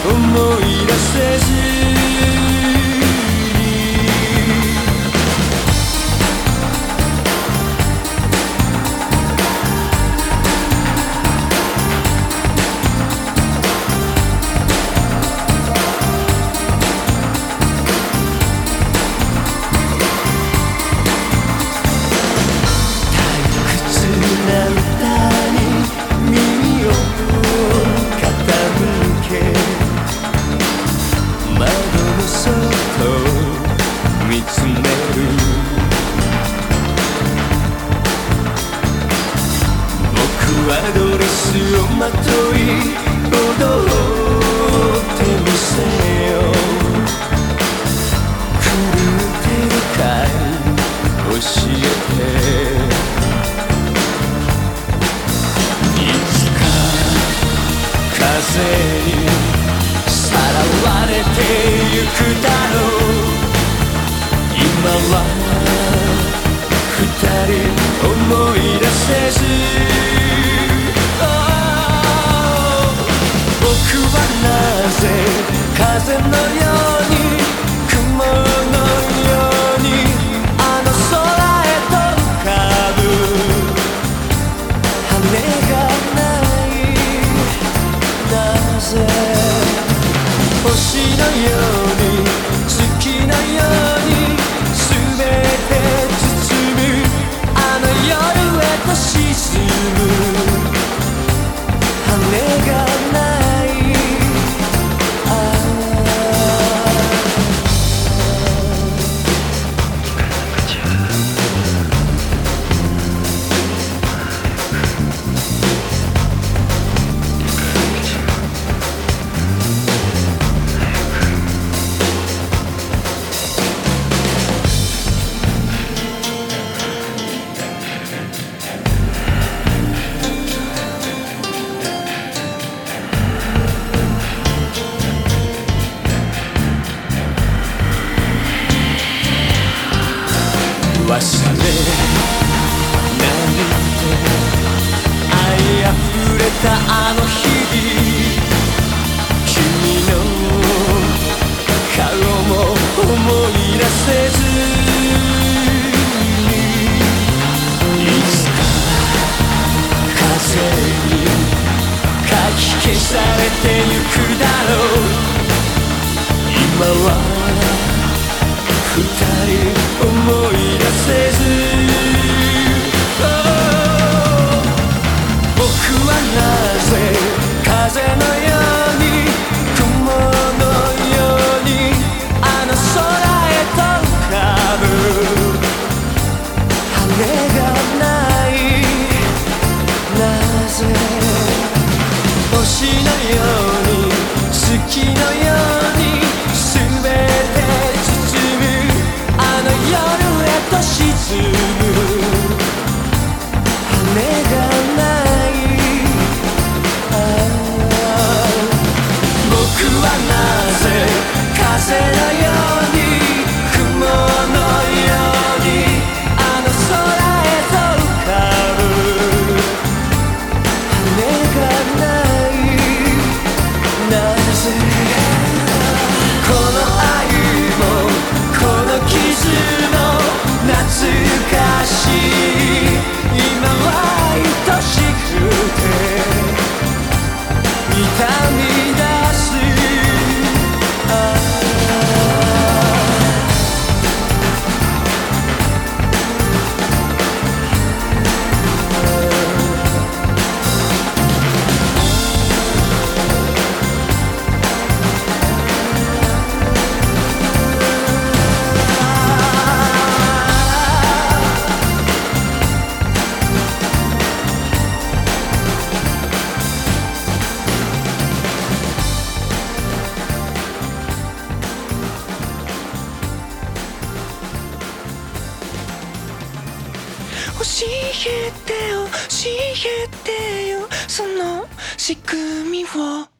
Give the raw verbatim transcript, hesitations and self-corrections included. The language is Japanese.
思い出せずドレスをまとい踊ってみせよう狂ってるかい教えていつか風にさらわれてゆくだろう今は二人思い出せず風のように雲のようにあの空へと浮かぶ羽がないなぜ星のように月のように全て包むあの夜へと沈む羽がない忘れなんて愛あふれたあの日々君の顔も思い出せずいつか風にかき消されてゆくだろう今は二人思い出せず、oh、僕はなぜ風のように雲のようにあの空へと浮かぶ羽がないなぜ星のように月のように全て沈む羽がない僕はなぜ風のように雲のようにあの空へと浮かぶ羽がないなぜこの愛もこの傷も懐かしい今は愛しくて痛み出す教えてよ教えてよその仕組みを